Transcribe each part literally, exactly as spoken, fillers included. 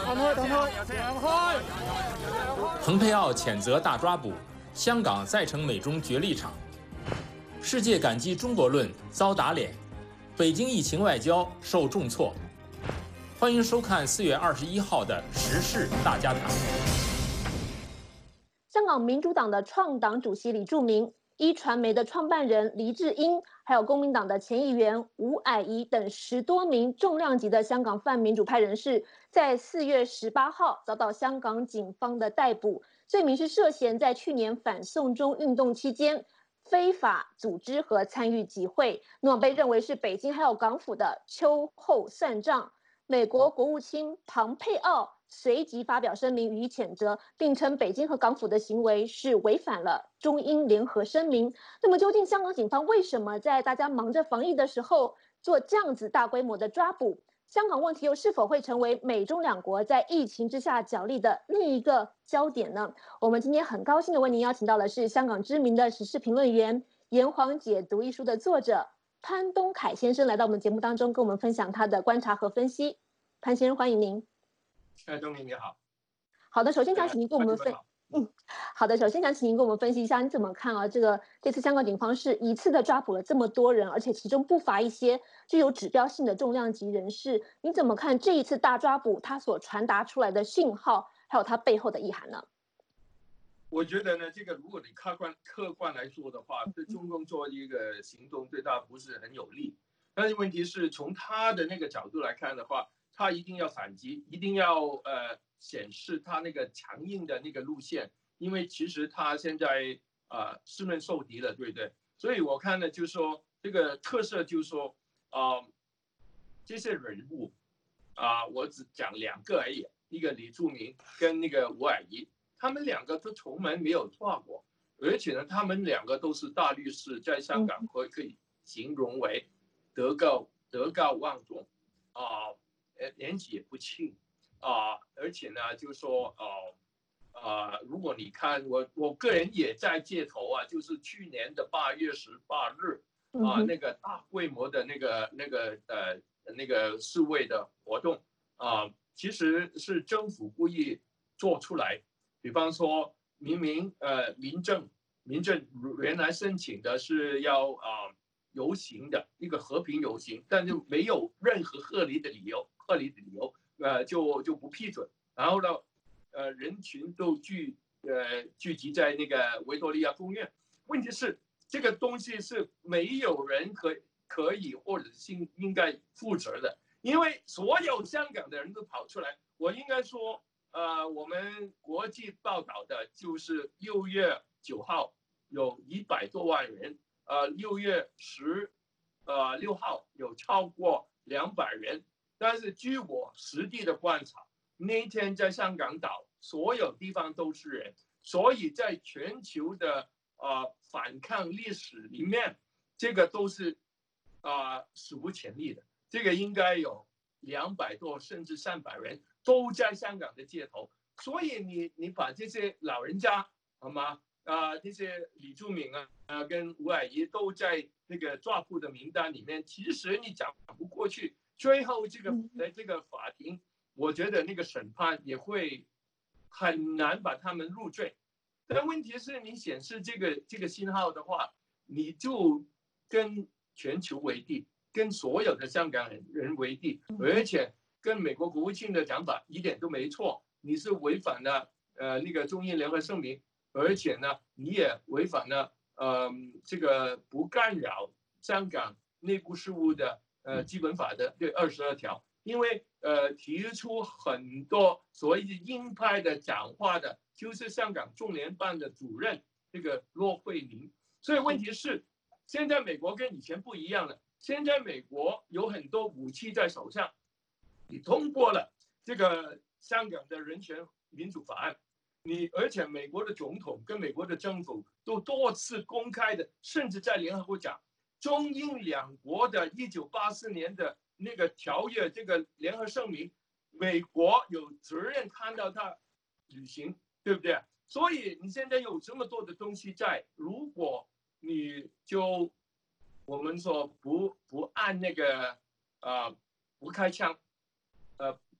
蓬佩奥谴责大抓捕，香港再成美中角力场。世界感激中国论遭打脸，北京疫情外交受重挫。欢迎收看四月二十一号的时事大家谈。 香港民主党的创党主席李柱铭、一传媒的创办人黎智英，还有公民党的前议员吴霭仪等十多名重量级的香港泛民主派人士，在四月十八号遭到香港警方的逮捕，罪名是涉嫌在去年反送中运动期间非法组织和参与集会，那么被认为是北京还有港府的秋后算账。美国国务卿庞佩奥随即发表声明予以谴责，并称北京和港府的行为是违反了中英联合声明。那么，究竟香港警方为什么在大家忙着防疫的时候做这样子大规模的抓捕？香港问题又是否会成为美中两国在疫情之下角力的另一个焦点呢？我们今天很高兴的为您邀请到的是香港知名的时事评论员、炎黄解读一书的作者潘东凯先生来到我们节目当中，跟我们分享他的观察和分析。潘先生，欢迎您。 哎，东明你好。 好的，首先想请您跟我们分，嗯，好的，首先想请您跟我们分析一下，你怎么看啊？这个这次香港警方是一次的抓捕了这么多人，而且其中不乏一些具有指标性的重量级人士，你怎么看这一次大抓捕它所传达出来的讯号，还有它背后的意涵呢？ 我觉得呢，这个如果你客观客观来说的话，对中共做一个行动对他不是很有利。但是问题是从他的那个角度来看的话，他一定要反击，一定要呃显示他那个强硬的那个路线，因为其实他现在啊、呃、四面受敌了，对不对？所以我看呢，就是说这个特色就是说啊、呃、这些人物啊、呃，我只讲两个而已，一个李柱铭跟那个吴霭仪，他们两个都从来没有错过，而且呢，他们两个都是大律师，在香港可可以形容为德高德高望重啊。呃呃，年纪也不轻啊、呃，而且呢，就是说，呃，呃，如果你看我，我个人也在街头啊，就是去年的八月十八日啊、呃，那个大规模的那个那个呃那个示威的活动啊、呃，其实是政府故意做出来，比方说，明明呃民政民政原来申请的是要啊、呃、游行的一个和平游行，但就没有任何合理的理由。合理的理由，呃，就就不批准。然后呢，呃，人群都聚呃聚集在那个维多利亚公园。问题是，这个东西是没有人可可以或者是应该负责的，因为所有香港的人都跑出来。我应该说，呃，我们国际报道的就是六月九号有一百多万人，呃，六月十呃六号有超过两百人。但是据我实地的观察，那天在香港岛所有地方都是人，所以在全球的呃反抗历史里面，这个都是啊、呃、史无前例的。这个应该有两百多甚至三百人都在香港的街头，所以你你把这些老人家好吗？啊、呃，这些李柱铭啊，呃，跟吴霭仪都在那个抓捕的名单里面，其实你讲不过去。最后这个在这个法庭，我觉得那个审判也会很难把他们入罪。但问题是你显示这个这个信号的话，你就跟全球为敌，跟所有的香港人人为敌，而且跟美国国务卿的讲法一点都没错，你是违反了呃那个中英联合声明，而且呢你也违反了呃这个不干扰香港内部事务的。呃，基本法的第二十二条，因为呃提出很多所谓的鹰派的讲话的，就是香港中联办的主任这个骆惠宁。所以问题是，现在美国跟以前不一样了，现在美国有很多武器在手上，你通过了这个香港的人权民主法案，你而且美国的总统跟美国的政府都多次公开的，甚至在联合国讲。中英两国的一九八四年的那个条约，这个联合声明，美国有责任看到它履行，对不对？所以你现在有这么多的东西在，如果你就我们说不不按那个呃不开枪，呃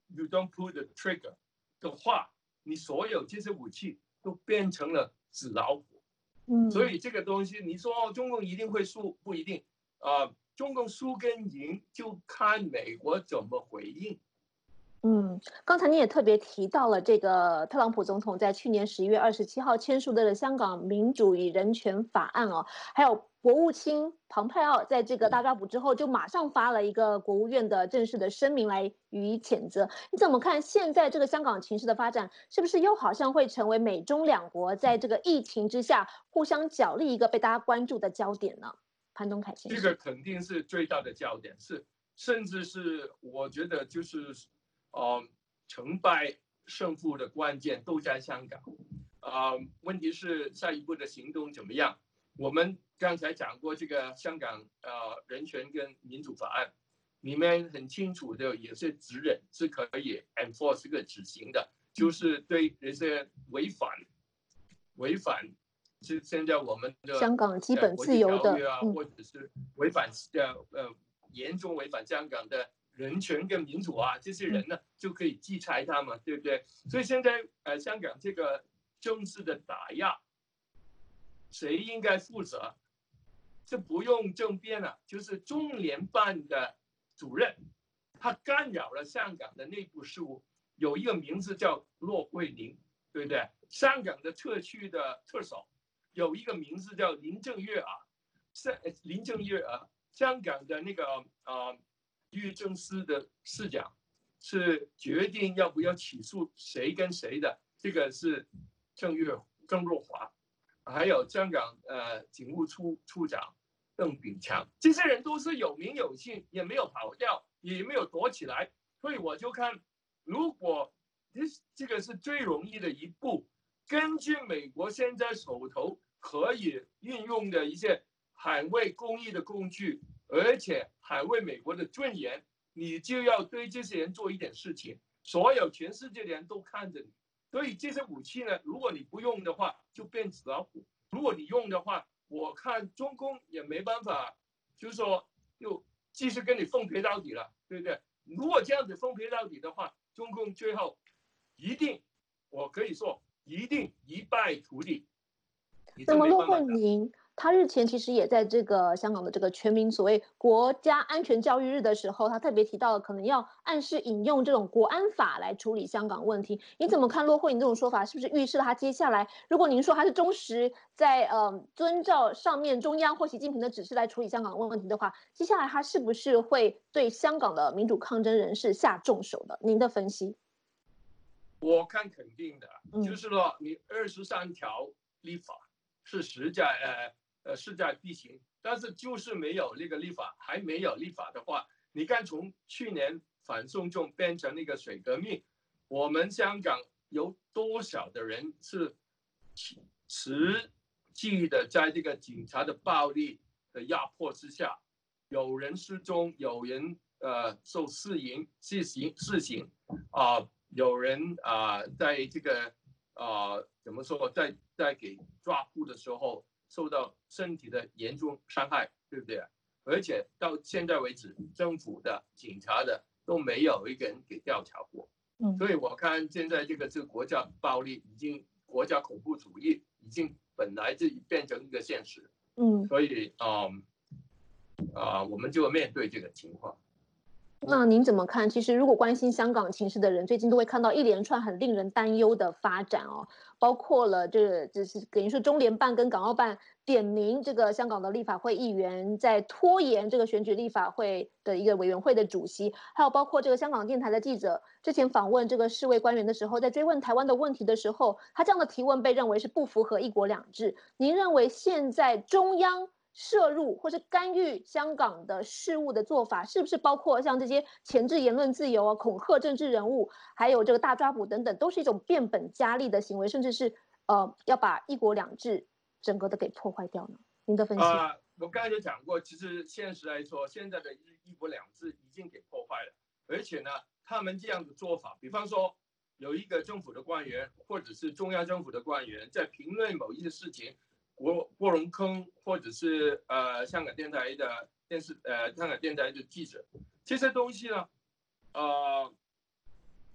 you don't pull the trigger 的话，你所有这些武器都变成了纸老虎。 嗯， 所以这个东西，你说哦，中共一定会输，不一定啊、呃。中共输跟赢就看美国怎么回应。 嗯，刚才你也特别提到了这个特朗普总统在去年十一月二十七号签署的香港民主与人权法案哦，还有国务卿庞佩奥在这个大抓捕之后就马上发了一个国务院的正式的声明来予以谴责。你怎么看现在这个香港情势的发展，是不是又好像会成为美中两国在这个疫情之下互相角力一个被大家关注的焦点呢？潘东凯先生， 这个肯定是最大的焦点，是甚至是我觉得就是。呃，成败胜负的关键都在香港，啊、呃，问题是下一步的行动怎么样？我们刚才讲过这个香港呃人权跟民主法案，里面很清楚的也是指引是可以 enforce 这个执行的，就是对这些违反违反是现在我们的香港基本自由的， 啊，或者是违反呃呃严重违反香港的。人权跟民主啊，这些人呢就可以制裁他们，对不对？所以现在呃，香港这个政治的打压，谁应该负责？这不用争辩了，就是中联办的主任，他干扰了香港的内部事务，有一个名字叫骆惠宁，对不对？香港的特区的特首有一个名字叫林郑月娥，林郑月娥，香港的那个呃。律政司的视角是决定要不要起诉谁跟谁的，这个是郑月郑若骅，还有香港呃警务处处长邓炳强，这些人都是有名有姓，也没有跑掉，也没有躲起来，所以我就看，如果这这个是最容易的一步，根据美国现在手头可以运用的一些捍卫公益的工具。而且捍卫美国的尊严，你就要对这些人做一点事情。所有全世界的人都看着你，所以这些武器呢，如果你不用的话，就变纸老虎；如果你用的话，我看中共也没办法，就是说就继续跟你奉陪到底了，对不对？如果这样子奉陪到底的话，中共最后一定，我可以说一定一败涂地。 那么骆惠宁他日前其实也在这个香港的这个全民所谓国家安全教育日的时候，他特别提到可能要暗示引用这种国安法来处理香港问题。你怎么看骆惠宁这种说法？是不是预示了他接下来，如果您说他是忠实在呃遵照上面中央或习近平的指示来处理香港问题的话，接下来他是不是会对香港的民主抗争人士下重手的？您的分析？ 我看肯定的，就是说你二十三条立法是实在呃。呃，势在必行，但是就是没有那个立法，还没有立法的话，你看从去年反送中变成那个水革命，我们香港有多少的人是实际的在这个警察的暴力的压迫之下，有人失踪，有人呃受私刑、私刑、私刑啊、呃，有人啊、呃、在这个啊、呃、怎么说，在在给抓捕的时候。受到身体的严重伤害，对不对？而且到现在为止，政府的、警察的都没有一个人给调查过。嗯，所以我看现在这个这个国家暴力已经，国家恐怖主义已经本来就变成一个现实。嗯，所以啊啊、呃，我们就面对这个情况。 那您怎么看？其实，如果关心香港情势的人，最近都会看到一连串很令人担忧的发展哦，包括了这只是等于说中联办跟港澳办点名这个香港的立法会议员在拖延这个选举立法会的一个委员会的主席，还有包括这个香港电台的记者之前访问这个世卫官员的时候，在追问台湾的问题的时候，他这样的提问被认为是不符合一国两制。您认为现在中央涉入或是干预香港的事务的做法，是不是包括像这些钳制言论自由啊、恐吓政治人物，还有这个大抓捕等等，都是一种变本加厉的行为，甚至是呃要把一国两制整个的给破坏掉呢？您的分析？ 啊、呃，我刚才就讲过，其实现实来说，现在的一国两制已经给破坏了，而且呢，他们这样的做法，比方说有一个政府的官员或者是中央政府的官员在评论某一些事情。郭郭荣铿，或者是呃香港电台的电视呃香港电台的记者，这些东西呢，呃，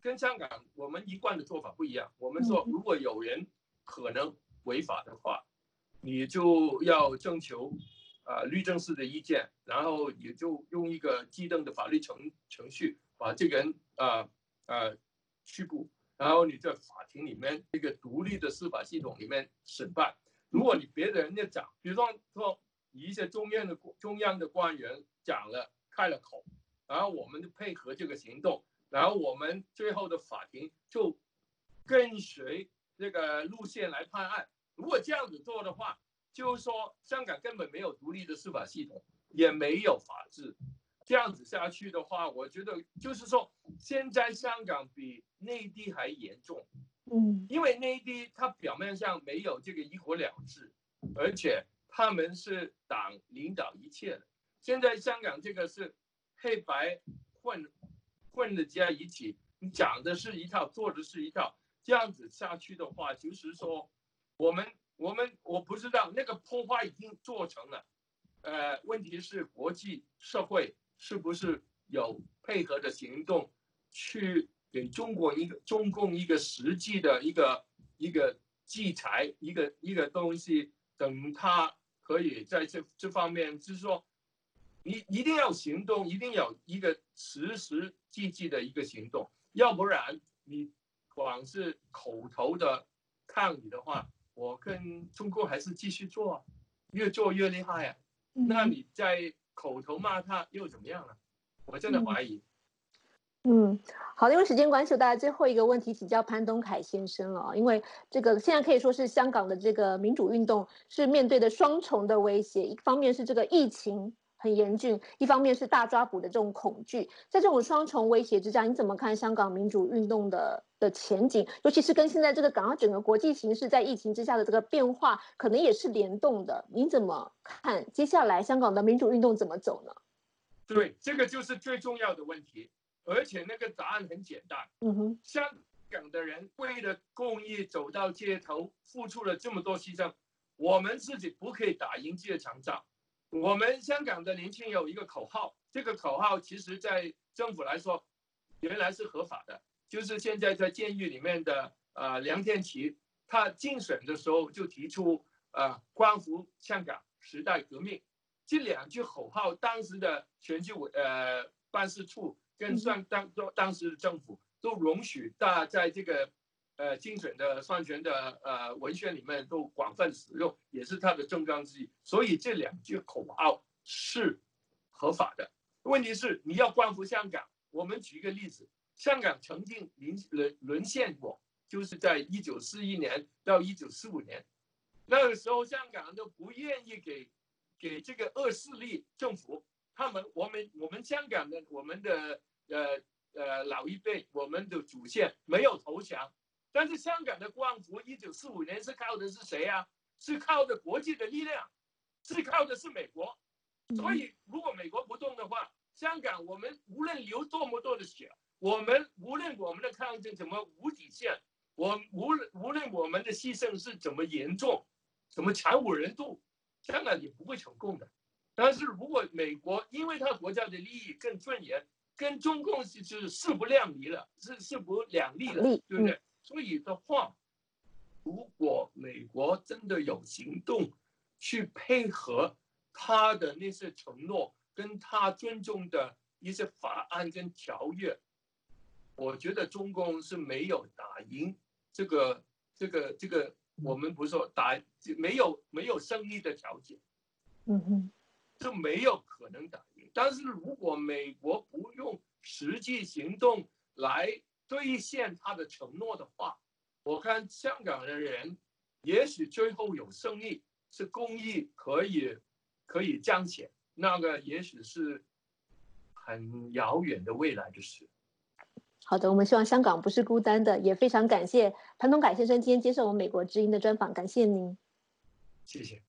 跟香港我们一贯的做法不一样。我们说，如果有人可能违法的话，你就要征求啊、呃、律政司的意见，然后也就用一个既定的法律程程序把这个人啊呃拘捕，然后你在法庭里面这个独立的司法系统里面审判。如果你别的人家讲，比如说说一些中央的中央的官员讲了开了口，然后我们就配合这个行动，然后我们最后的法庭就跟随这个路线来判案。如果这样子做的话，就是说香港根本没有独立的司法系统，也没有法治。这样子下去的话，我觉得就是说，现在香港比内地还严重。 嗯， 因为内地它表面上没有这个一国两制，而且他们是党领导一切的。现在香港这个是黑白混混的加一起，你讲的是一套，做的是一套。这样子下去的话，就是说，我们我们我不知道那个破坏已经做成了，呃，问题是国际社会是不是有配合的行动去给中国一个中共一个实际的一个一个制裁，一个一个东西，等他可以在这这方面，就是说，你一定要行动，一定要一个实实际际的一个行动，要不然你光是口头的抗议的话，我跟中国还是继续做，越做越厉害啊。那你在口头骂他又怎么样呢？我真的怀疑。 嗯，好的，因为时间关系，我大家最后一个问题请教潘东凯先生了。因为这个现在可以说是香港的这个民主运动是面对的双重的威胁，一方面是这个疫情很严峻，一方面是大抓捕的这种恐惧。在这种双重威胁之下，你怎么看香港民主运动的的前景？尤其是跟现在这个港澳整个国际形势在疫情之下的这个变化，可能也是联动的。您怎么看接下来香港的民主运动怎么走呢？ 对，这个就是最重要的问题。而且那个答案很简单， 嗯哼， 香港的人为了公益走到街头，付出了这么多牺牲，我们自己不可以打赢这场仗。我们香港的年轻人有一个口号，这个口号其实在政府来说原来是合法的，就是现在在监狱里面的呃梁天琦，他竞选的时候就提出呃光复香港、时代革命这两句口号，当时的选举委呃办事处跟上当当时的政府都容许大在这个呃竞选的算权的呃文宣里面都广泛使用，也是他的政纲之一。所以这两句口号是合法的。问题是你要光复香港，我们举一个例子，香港曾经沦沦陷过，就是在一九四一年到一九四五年，那个时候香港人都不愿意给给这个恶势力政府。他们，我们，我们香港的，我们的，呃呃老一辈，我们的祖先没有投降，但是香港的光复，一九四五年是靠的是谁啊？是靠的国际的力量，是靠的是美国。所以，如果美国不动的话，香港我们无论流多么多的血，我们无论我们的抗争怎么无底线，我无论无论我们的牺牲是怎么严重，怎么惨无人道，香港也不会成功的。但是如果美国因为他国家的利益更尊严，跟中共就是势不两立了，是势不两立了，对不对？所以的话，如果美国真的有行动去配合他的那些承诺，跟他尊重的一些法案跟条约，我觉得中共是没有打赢这个这个这个，我们不是说打没有没有胜利的条件。 嗯哼。 就没有可能打赢。但是如果美国不用实际行动来兑现他的承诺的话，我看香港的人也许最后有胜利，是公益可以可以彰显，那个也许是很遥远的未来的事。 好的，我们希望香港不是孤单的，也非常感谢潘东凯先生今天接受我们美国之音的专访，感谢您。 谢谢。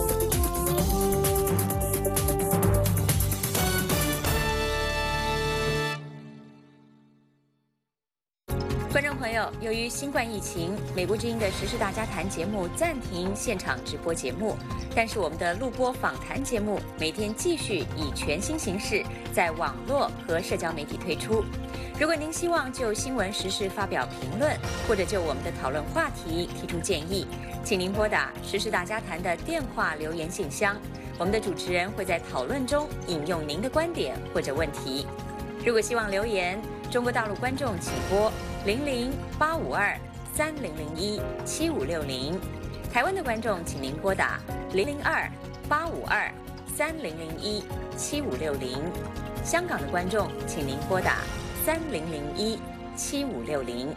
观众朋友，由于新冠疫情，美国之音的时事大家谈节目暂停现场直播节目，但是我们的录播访谈节目每天继续以全新形式在网络和社交媒体推出。 如果您希望就新闻时事发表评论，或者就我们的讨论话题提出建议，请您拨打时事大家谈的电话留言信箱，我们的主持人会在讨论中引用您的观点或者问题。如果希望留言，中国大陆观众请拨零零八五二三零零一七五六零，台湾的观众请您拨打零零二八五二三零零一七五六零，香港的观众请您拨打三零零一七五六零。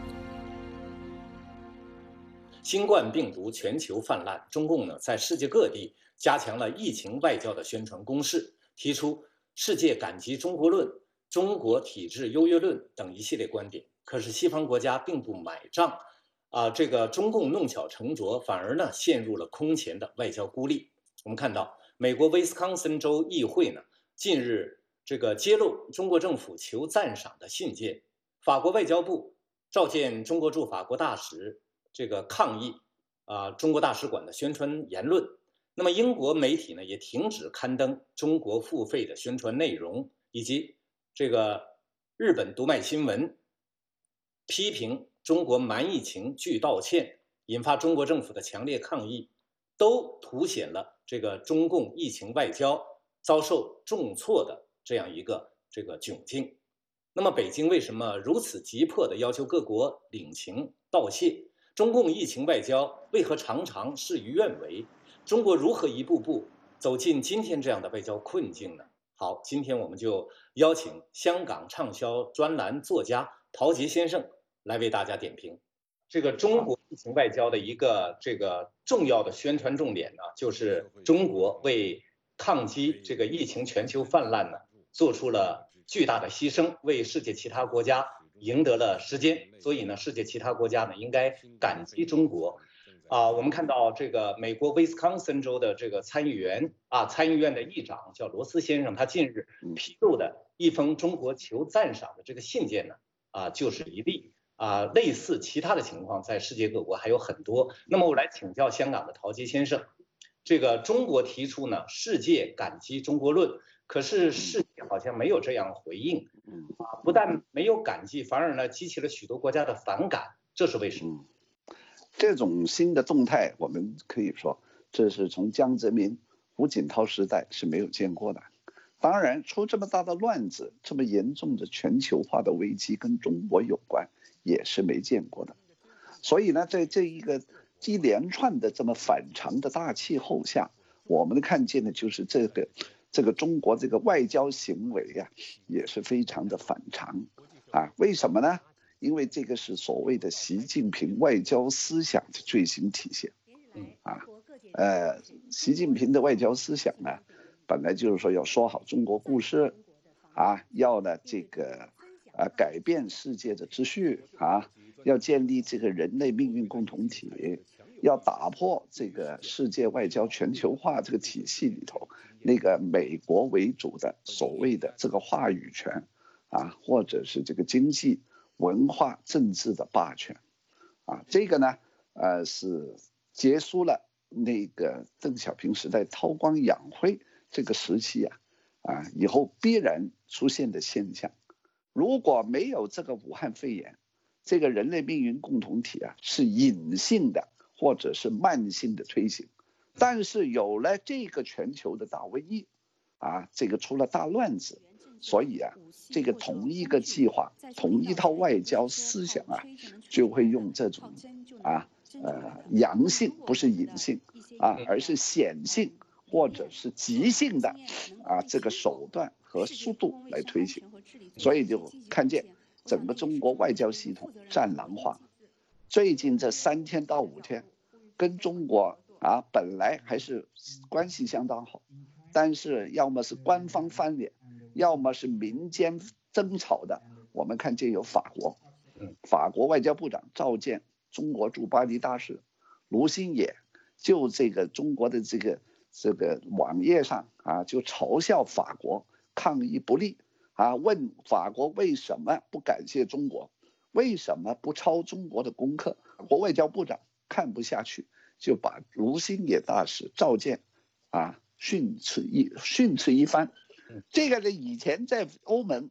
新冠病毒全球泛滥，中共呢在世界各地加强了疫情外交的宣传攻势，提出世界感激中国论、中国体制优越论等一系列观点。可是西方国家并不买账，啊，这个中共弄巧成拙，反而呢陷入了空前的外交孤立。我们看到，美国威斯康森州议会呢近日这个揭露中国政府求赞赏的信件，法国外交部召见中国驻法国大使，这个抗议啊中国大使馆的宣传言论。那么英国媒体呢也停止刊登中国付费的宣传内容，以及这个日本读卖新闻批评中国瞒疫情拒道歉，引发中国政府的强烈抗议，都凸显了这个中共疫情外交遭受重挫的这样一个这个窘境。那么北京为什么如此急迫地要求各国领情道谢？中共疫情外交为何常常事与愿违？中国如何一步步走进今天这样的外交困境呢？好，今天我们就邀请香港畅销专栏作家陶杰先生来为大家点评。这个中国疫情外交的一个这个重要的宣传重点呢，就是中国为抗击这个疫情全球泛滥呢，做出了巨大的牺牲，为世界其他国家赢得了时间。所以呢，世界其他国家呢应该感激中国。啊，我们看到这个美国威斯康森州的这个参议员啊，参议院的议长叫罗斯先生，他近日披露的一封中国求赞赏的这个信件呢，啊，就是一例啊，类似其他的情况在世界各国还有很多。那么我来请教香港的陶杰先生，这个中国提出呢，世界感激中国论，可是世界好像没有这样回应，啊，不但没有感激，反而呢激起了许多国家的反感，这是为什么？ 这种新的动态，我们可以说，这是从江泽民、胡锦涛时代是没有见过的。当然，出这么大的乱子，这么严重的全球化的危机跟中国有关，也是没见过的。所以呢，在这一个一连串的这么反常的大气候下，我们看见的就是这个这个中国这个外交行为呀、啊，也是非常的反常啊。为什么呢？因为这个是所谓的习近平外交思想的最新体现，啊，呃，习近平的外交思想呢，本来就是说要说好中国故事，啊，要呢这个啊改变世界的秩序啊，要建立这个人类命运共同体，要打破这个世界外交全球化这个体系里头那个美国为主的所谓的这个话语权啊，或者是这个经济、文化、政治的霸权，啊，这个呢，呃，是结束了那个邓小平时代韬光养晦这个时期啊，啊，以后必然出现的现象。如果没有这个武汉肺炎，这个人类命运共同体啊，是隐性的或者是慢性的推行，但是有了这个全球的大瘟疫，啊，这个出了大乱子。所以啊，这个同一个计划、同一套外交思想啊，就会用这种啊呃阳性，不是隐性啊，而是显性或者是急性的啊这个手段和速度来推行。所以就看见整个中国外交系统战狼化。最近这三天到五天，跟中国啊本来还是关系相当好，但是要么是官方翻脸，要么是民间争吵的。我们看见有法国，法国外交部长召见中国驻巴黎大使卢新野，就这个中国的这个这个网页上啊，就嘲笑法国抗疫不力啊，问法国为什么不感谢中国，为什么不抄中国的功课？国外交部长看不下去，就把卢新野大使召见啊，训斥一训斥一番。这个呢，以前在欧盟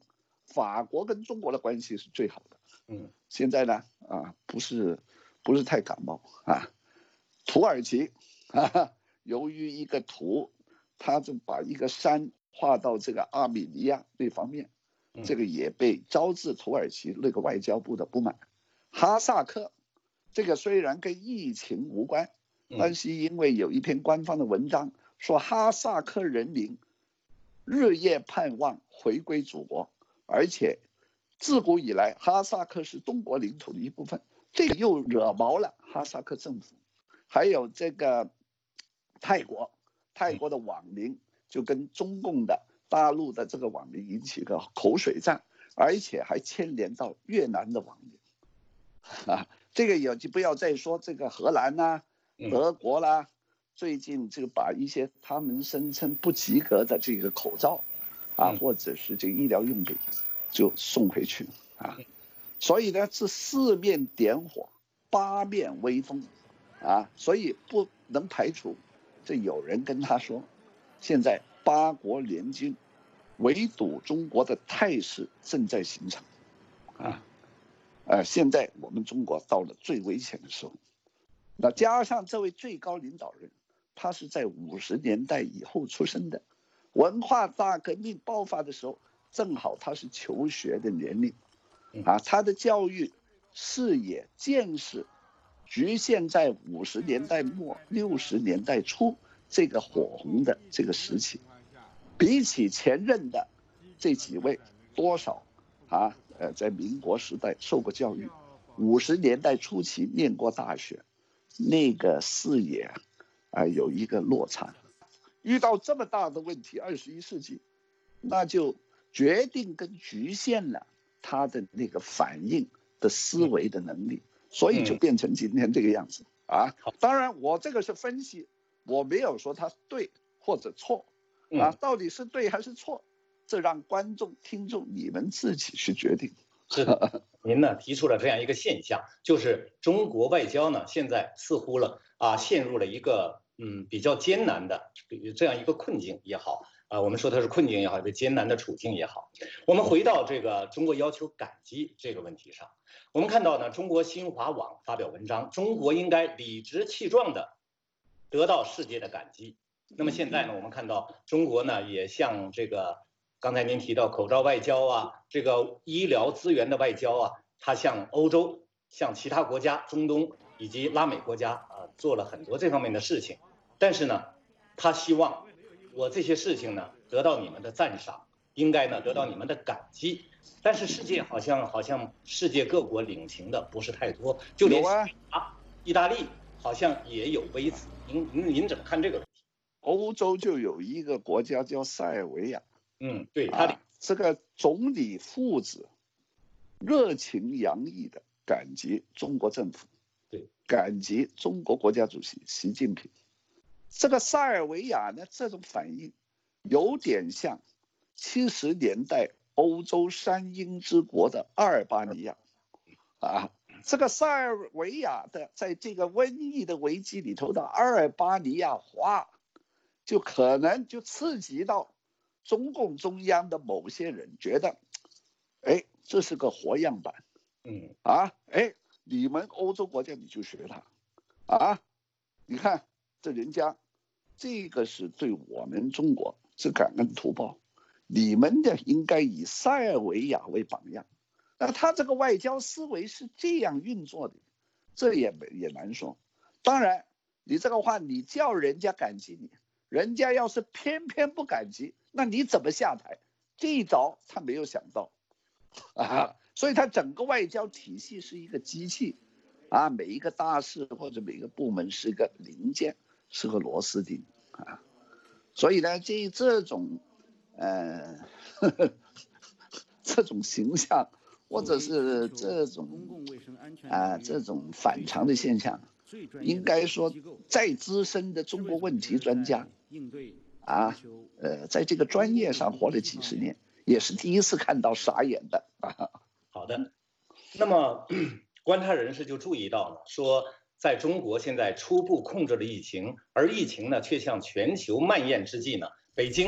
法国跟中国的关系是最好的。 嗯， 现在呢，啊，不是不是太感冒啊。土耳其啊，由于一个图，他就把一个山画到这个阿米尼亚那方面，这个也被招致土耳其那个外交部的不满。哈萨克，这个虽然跟疫情无关，但是因为有一篇官方的文章说哈萨克人民日夜盼望回归祖国，而且自古以来哈萨克是中国领土的一部分，这个又惹毛了哈萨克政府。还有这个泰国，泰国的网民就跟中共的大陆的这个网民引起个口水战，而且还牵连到越南的网民啊。这个也就不要再说这个荷兰呐、啊、德国啦，最近就把一些他们声称不及格的这个口罩啊，或者是这个医疗用品就送回去啊。所以呢，是四面点火，八面威风啊，所以不能排除这有人跟他说，现在八国联军围堵中国的态势正在形成啊。呃，现在我们中国到了最危险的时候，那加上这位最高领导人，他是在五十年代以后出生的，文化大革命爆发的时候，正好他是求学的年龄，啊，他的教育视野见识局限在五十年代末六十年代初这个火红的这个时期，比起前任的这几位，多少啊？呃，在民国时代受过教育，五十年代初期念过大学，那个视野啊、呃、有一个落差。遇到这么大的问题，二十一世纪，那就决定跟局限了他的那个反应的思维的能力，所以就变成今天这个样子啊。当然，我这个是分析，我没有说他对或者错啊，到底是对还是错？这让观众、听众你们自己去决定。 是的，您呢提出了这样一个现象，就是中国外交呢现在似乎了啊陷入了一个嗯比较艰难的这样一个困境也好啊，我们说它是困境也好，一个艰难的处境也好。我们回到这个中国要求感激这个问题上，我们看到呢，中国新华网发表文章，中国应该理直气壮的得到世界的感激。那么现在呢，我们看到中国呢也向这个。刚才您提到口罩外交啊，这个医疗资源的外交啊，它向欧洲、向其他国家、中东以及拉美国家啊做了很多这方面的事情。但是呢，他希望我这些事情呢得到你们的赞赏，应该呢得到你们的感激。但是世界好像好像世界各国领情的不是太多，就连啊意大利好像也有微词。您您您怎么看这个问题？ 欧洲就有一个国家叫塞尔维亚。 嗯，对，他、 啊、这个总理父子热情洋溢的感激中国政府， 对， 感激中国国家主席习近平。这个塞尔维亚呢，这种反应有点像七十年代欧洲山鹰之国的阿尔巴尼亚，啊，这个塞尔维亚的在这个瘟疫的危机里头的阿尔巴尼亚话，就可能就刺激到。中共中央的某些人觉得，哎，这是个活样板， 嗯啊，哎，你们欧洲国家你就学他，啊，你看这人家，这个是对我们中国是感恩图报，你们的应该以塞尔维亚为榜样，那他这个外交思维是这样运作的，这也也难说。当然，你这个话你叫人家感激你，人家要是偏偏不感激。那你怎么下台？这一招他没有想到，啊，所以他整个外交体系是一个机器，啊，每一个大事或者每个部门是一个零件，是个螺丝钉啊，所以呢，这这种，呃，呵呵这种形象或者是这种啊这种反常的现象，应该说再资深的中国问题专家。啊，呃，在这个专业上活了几十年，也是第一次看到傻眼的啊。 好的，那么观察人士就注意到了，说在中国现在初步控制了疫情，而疫情呢却向全球蔓延之际呢，北京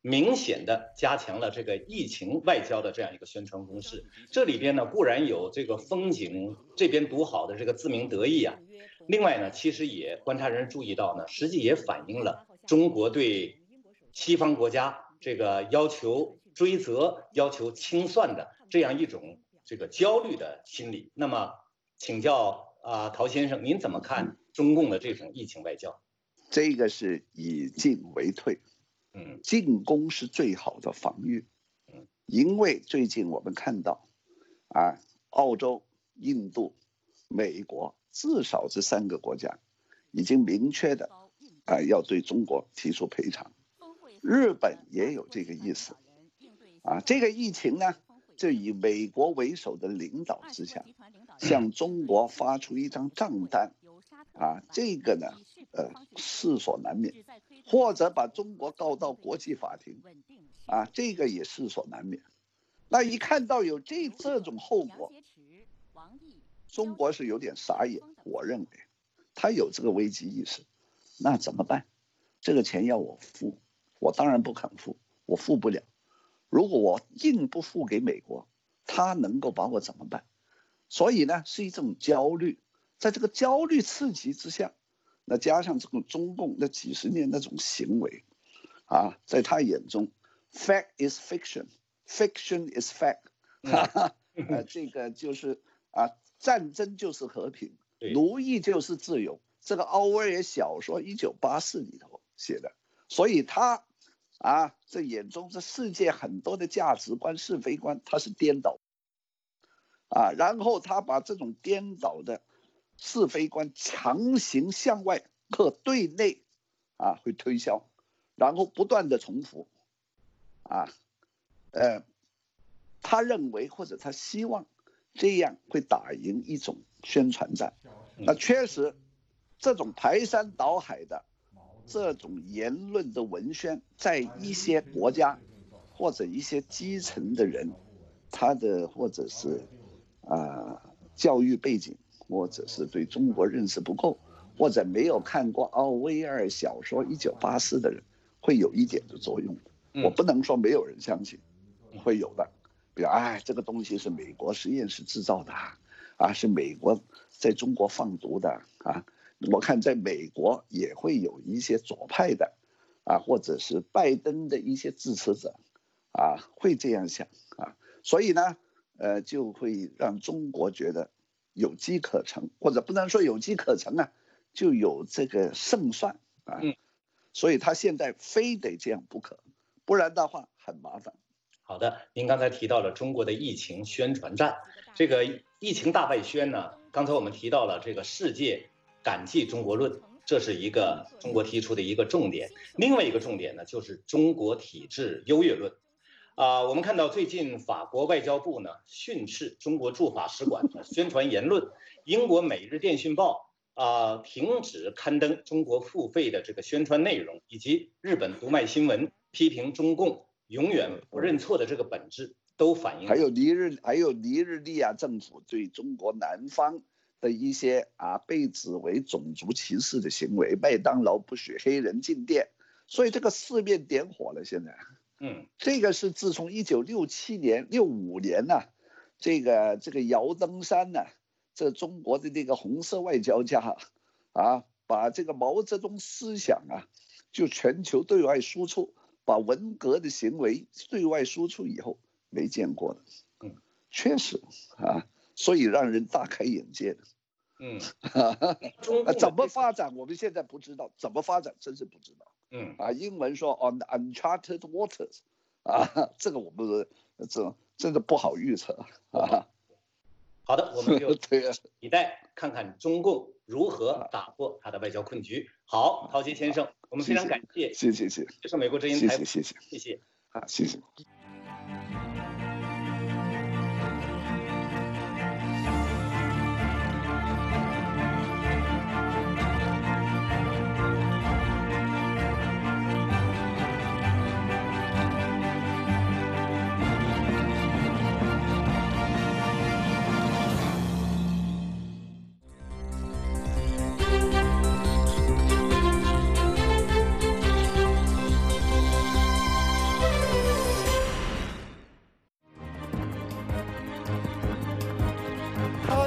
明显的加强了这个疫情外交的这样一个宣传攻势。这里边呢固然有这个风景这边独好的这个自鸣得意啊，另外呢其实也观察人注意到呢，实际也反映了中国对西方国家这个要求追责、要求清算的这样一种这个焦虑的心理。那么请教啊、呃，陶先生，您怎么看中共的这种疫情外交？ 这个是以进为退。 嗯， 进攻是最好的防御。嗯，因为最近我们看到，啊，澳洲、印度、美国，至少这三个国家，已经明确的，啊，要对中国提出赔偿。日本也有这个意思。啊，这个疫情呢，就以美国为首的领导之下，向中国发出一张账单。啊，这个呢，呃，势所难免，或者把中国告到国际法庭，啊，这个也势所难免。那一看到有这这种后果，中国是有点傻眼，我认为，他有这个危机意识，那怎么办？这个钱要我付，我当然不肯付，我付不了。如果我硬不付给美国，他能够把我怎么办？所以呢，是一种焦虑。在这个焦虑刺激之下，那加上这种中共那几十年那种行为，啊，在他眼中 ，fact is fiction，fiction is fact， 哈哈，呃，这个就是啊，战争就是和平，奴役就是自由。这个奥威尔小说《一九八四》里头写的，所以他啊，这眼中这世界很多的价值观、是非观，他是颠倒，啊，然后他把这种颠倒的是非观强行向外和对内啊会推销，然后不断的重复，啊，呃，他认为或者他希望这样会打赢一种宣传战。那确实，这种排山倒海的这种言论的文宣，在一些国家或者一些基层的人，他的或者是啊、呃、教育背景。或者是对中国认识不够，或者没有看过奥威尔小说《一九八四》的人，会有一点的作用的。我不能说没有人相信，会有的。比如，哎，这个东西是美国实验室制造的，啊，是美国在中国放毒的啊。我看在美国也会有一些左派的，啊，或者是拜登的一些支持者，啊，会这样想啊。所以呢，呃，就会让中国觉得有机可乘，或者不能说有机可乘啊，就有这个胜算啊。嗯，所以他现在非得这样不可，不然的话很麻烦。 好的，您刚才提到了中国的疫情宣传战，这个疫情大外宣呢，刚才我们提到了这个世界感激中国论，这是一个中国提出的一个重点。另外一个重点呢，就是中国体制优越论。啊、呃，我们看到最近法国外交部呢训斥中国驻法使馆的宣传言论，英国《每日电讯报》啊、呃、停止刊登中国付费的这个宣传内容，以及日本读卖新闻批评中共永远不认错的这个本质，都反映。 还有尼日还有尼日利亚政府对中国南方的一些啊被指为种族歧视的行为，麦当劳不许黑人进店，所以这个四面点火了。现在。 嗯， 这个是自从一九六七年、六五年呐、啊，这个这个姚登山呐、啊，这中国的那个红色外交家啊，把这个毛泽东思想啊，就全球对外输出，把文革的行为对外输出以后，没见过的。嗯，确实啊，所以让人大开眼界的。 嗯， 怎么发展我们现在不知道，怎么发展真是不知道。 嗯啊，英文说 on uncharted waters， 啊，这个我们这真的不好预测啊。 好的，我们就对啊， 期待看看中共如何打破他的外交困局。好，陶杰先生，我们非常感谢， 谢谢谢谢， 这是美国之音台， 谢谢谢谢谢谢， 啊，谢谢。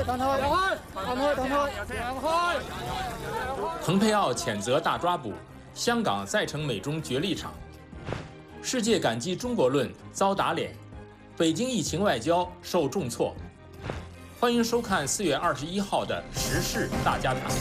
蓬佩奥谴责大抓捕，香港再成美中角力场。世界感激中国论遭打脸，北京疫情外交受重挫。欢迎收看四月二十一号的《时事大家谈》。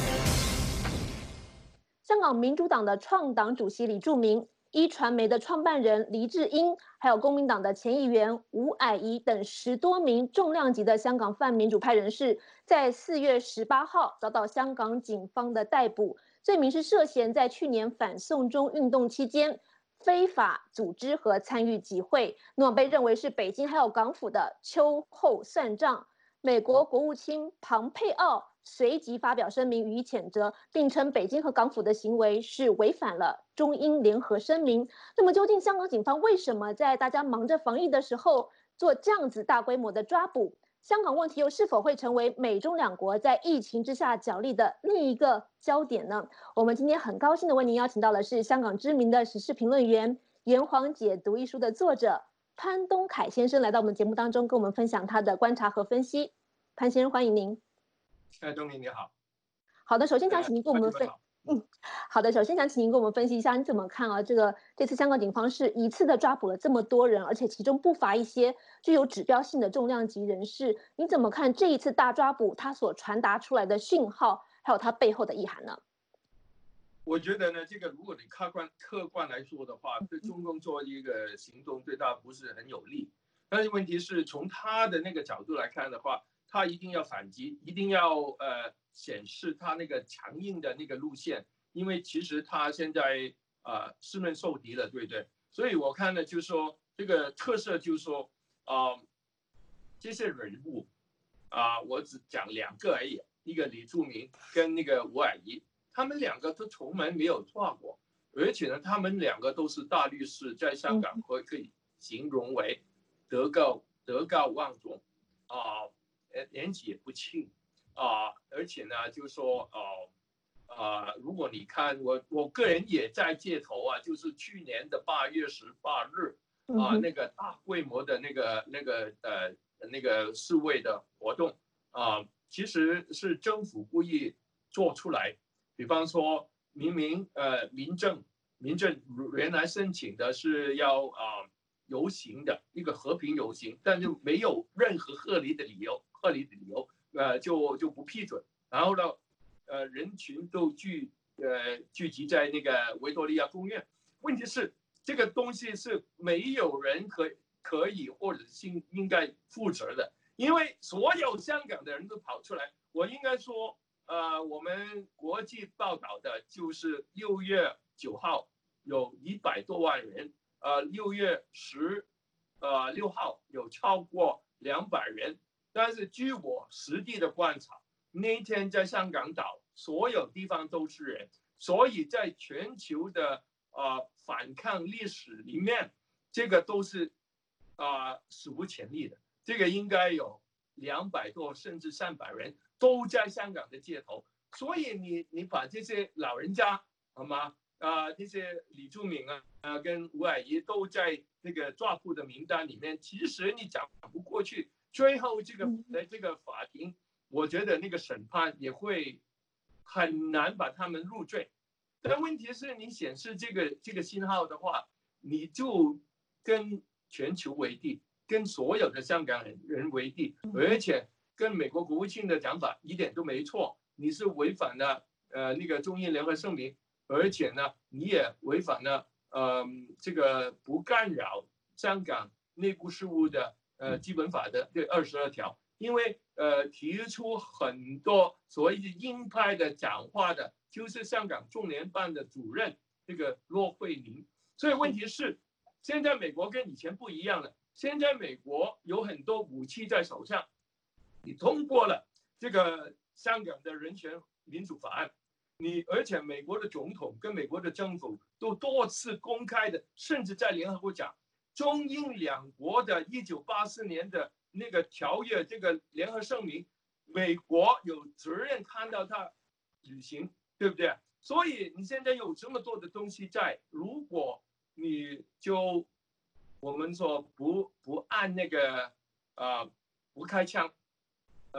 香港民主党的创党主席李柱铭、一传媒的创办人黎智英，还有公民党的前议员吴霭仪等十多名重量级的香港泛民主派人士，在四月十八号遭到香港警方的逮捕，罪名是涉嫌在去年反送中运动期间非法组织和参与集会，那么被认为是北京还有港府的秋后算账。美国国务卿庞佩奥随即发表声明予以谴责，并称北京和港府的行为是违反了中英联合声明。那么究竟香港警方为什么在大家忙着防疫的时候做这样子大规模的抓捕？香港问题又是否会成为美中两国在疫情之下角力的另一个焦点呢？我们今天很高兴的为您邀请到的是香港知名的时事评论员、炎黄解读一书的作者潘东凯先生来到我们节目当中，跟我们分享他的观察和分析。潘先生，欢迎您。 哎，东明你好。 好的，首先想请您跟我们分，嗯，好的，首先想请您跟我们分析一下，你怎么看啊？这个这次香港警方是一次的抓捕了这么多人，而且其中不乏一些具有指标性的重量级人士，你怎么看这一次大抓捕它所传达出来的讯号，还有它背后的意涵呢？ 我觉得呢，这个如果你客观客观来说的话，对中共做一个行动对他不是很有利。但是问题是从他的那个角度来看的话，他一定要反击，一定要呃显示他那个强硬的那个路线，因为其实他现在呃四面受敌了，对不对？所以我看呢，就是说这个特色就是说啊、呃，这些人物啊、呃，我只讲两个而已，一个李柱铭跟那个吴霭仪。他们两个都从来没有抓过，而且呢，他们两个都是大律师，在香港可以形容为德高德高望重，啊、呃，年纪也不轻，啊、呃，而且呢，就是说，哦、呃，啊、呃，如果你看我，我个人也在街头啊，就是去年的八月十八日，啊、呃，那个大规模的那个那个呃那个示威的活动，啊、呃，其实是政府故意做出来。比方说，明明呃民政民政原来申请的是要啊、呃、游行的一个和平游行，但是没有任何合理的理由，合理的理由呃就就不批准。然后呢，呃人群都聚呃聚集在那个维多利亚公园。问题是这个东西是没有人可可以或者是应该负责的，因为所有香港的人都跑出来。我应该说。呃，我们国际报道的就是六月九号有一百多万人，呃，六月十呃六号有超过两百人。但是据我实地的观察，那天在香港岛所有地方都是人，所以在全球的呃反抗历史里面，这个都是啊、呃、史无前例的。这个应该有两百多甚至三百人。都在香港的街头，所以你你把这些老人家好吗？啊、呃，这些李柱铭啊，啊跟吴霭仪都在那个抓捕的名单里面，其实你讲不过去。最后这个在这个法庭，我觉得那个审判也会很难把他们入罪。但问题是你显示这个这个信号的话，你就跟全球为敌，跟所有的香港人人为敌，而且。跟美国国务卿的讲法一点都没错，你是违反了呃那个中英联合声明，而且呢，你也违反了呃这个不干扰香港内部事务的呃基本法的这二十二条，因为呃提出很多所谓的鹰派的讲话的，就是香港中联办的主任这个骆惠宁，所以问题是，现在美国跟以前不一样了，现在美国有很多武器在手上。你通过了这个香港的人权民主法案，你而且美国的总统跟美国的政府都多次公开的，甚至在联合国讲，中英两国的一九八四年的那个条约，这个联合声明，美国有责任看到它履行，对不对？所以你现在有这么多的东西在，如果你就我们说不不按那个呃不开枪。呃，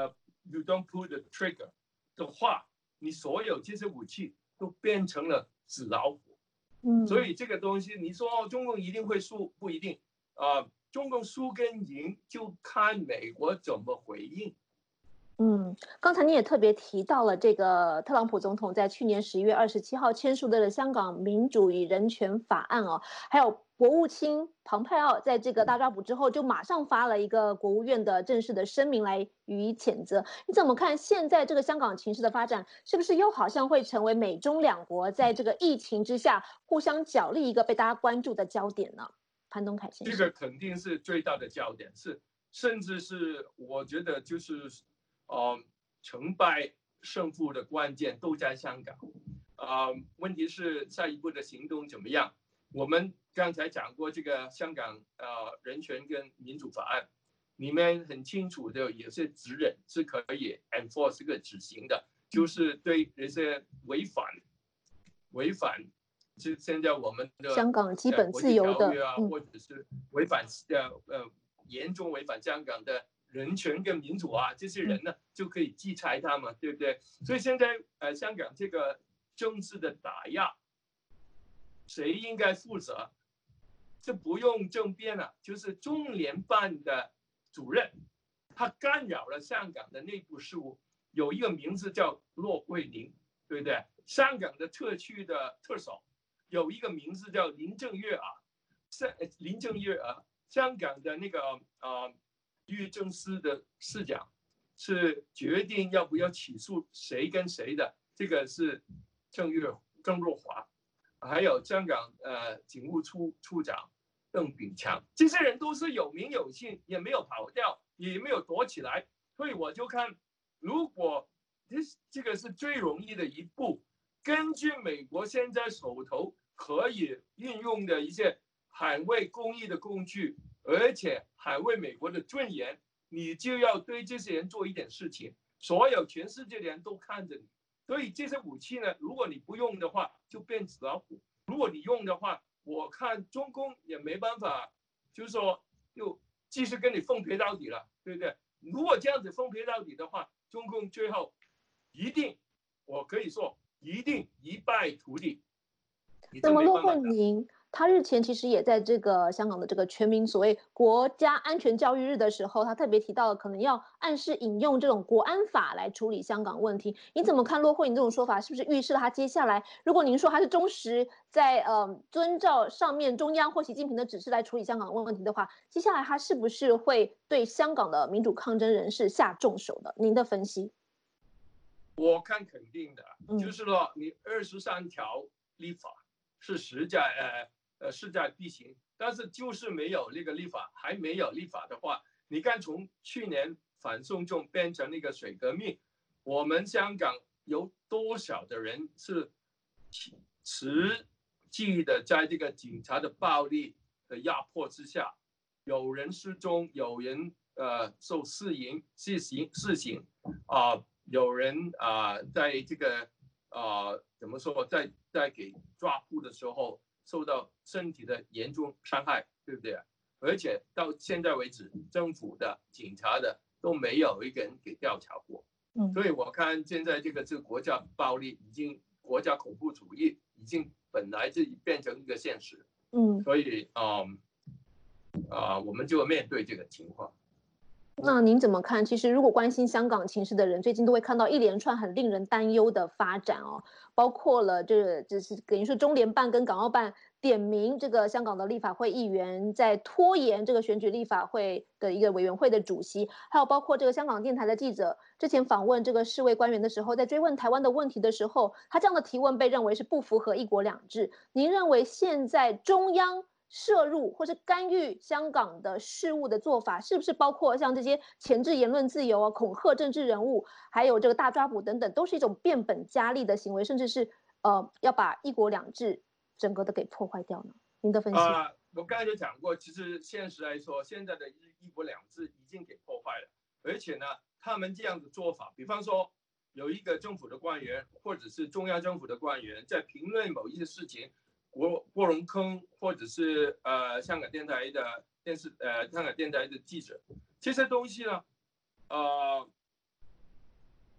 you don't pull the trigger 的话，你所有这些武器都变成了纸老虎。 嗯， 所以这个东西，你说、哦、中共一定会输，不一定啊、呃。中共输跟赢就看美国怎么回应。 嗯，刚才你也特别提到了这个特朗普总统在去年十一月二十七号签署的香港民主与人权法案哦，还有国务卿庞佩奥在这个大抓捕之后就马上发了一个国务院的正式的声明来予以谴责。你怎么看现在这个香港情势的发展，是不是又好像会成为美中两国在这个疫情之下互相角力一个被大家关注的焦点呢？潘东凯先生， 这个肯定是最大的焦点，是甚至是我觉得就是。呃，成败胜负的关键都在香港，啊、呃，问题是下一步的行动怎么样？我们刚才讲过这个香港呃人权跟民主法案，里面很清楚的有些指引是可以 enforce 这个执行的，就是对这些违反违反，是现在我们的香港基本自由的， 啊，或者是违反呃呃严重违反香港的。人权跟民主啊，这些人呢就可以制裁他们，对不对？所以现在呃，香港这个政治的打压，谁应该负责？这不用争辩了，就是中联办的主任，他干扰了香港的内部事务，有一个名字叫骆惠宁，对不对？香港的特区的特首有一个名字叫林郑月娥，林郑月娥，香港的那个呃。律政司的司长是决定要不要起诉谁跟谁的，这个是郑月郑若骅，还有香港呃警务处处长邓炳强，这些人都是有名有姓，也没有跑掉，也没有躲起来，所以我就看，如果这这个是最容易的一步，根据美国现在手头可以运用的一些捍卫公益的工具。而且捍卫美国的尊严，你就要对这些人做一点事情。所有全世界的人都看着你，所以这些武器呢，如果你不用的话，就变纸老虎；如果你用的话，我看中共也没办法，就是说，就继续跟你奉陪到底了，对不对？如果这样子奉陪到底的话，中共最后一定，我可以说一定一败涂地。 那么骆惠宁。他日前其实也在这个香港的这个全民所谓国家安全教育日的时候，他特别提到了可能要暗示引用这种国安法来处理香港问题。你怎么看骆惠宁这种说法？是不是预示了他接下来，如果您说他是忠实在呃遵照上面中央或习近平的指示来处理香港问题的话，接下来他是不是会对香港的民主抗争人士下重手的？您的分析？ 我看肯定的，就是说你二十三条立法是实在呃。呃，势在必行，但是就是没有那个立法，还没有立法的话，你看从去年反送中变成那个水革命，我们香港有多少的人是实际的在这个警察的暴力的压迫之下，有人失踪，有人呃受私刑、私刑、私刑啊、呃，有人啊、呃、在这个啊、呃、怎么说，在在给抓捕的时候。受到身体的严重伤害，对不对？而且到现在为止，政府的、警察的都没有一个人给调查过。嗯，所以我看现在这个这个国家暴力已经，国家恐怖主义已经本来就变成一个现实。嗯，所以啊啊、呃呃，我们就面对这个情况。 那您怎么看？其实，如果关心香港情势的人，最近都会看到一连串很令人担忧的发展哦，包括了这这是等于说中联办跟港澳办点名这个香港的立法会议员在拖延这个选举立法会的一个委员会的主席，还有包括这个香港电台的记者之前访问这个世卫官员的时候，在追问台湾的问题的时候，他这样的提问被认为是不符合一国两制。您认为现在中央涉入或是干预香港的事务的做法，是不是包括像这些钳制言论自由啊、恐吓政治人物，还有这个大抓捕等等，都是一种变本加厉的行为，甚至是呃要把一国两制整个的给破坏掉呢？您的分析？ 啊、呃，我刚才就讲过，其实现实来说，现在的一国两制已经给破坏了，而且呢，他们这样的做法，比方说有一个政府的官员或者是中央政府的官员在评论某一些事情。郭郭荣铿，或者是呃香港电台的电视呃香港电台的记者，这些东西呢，呃，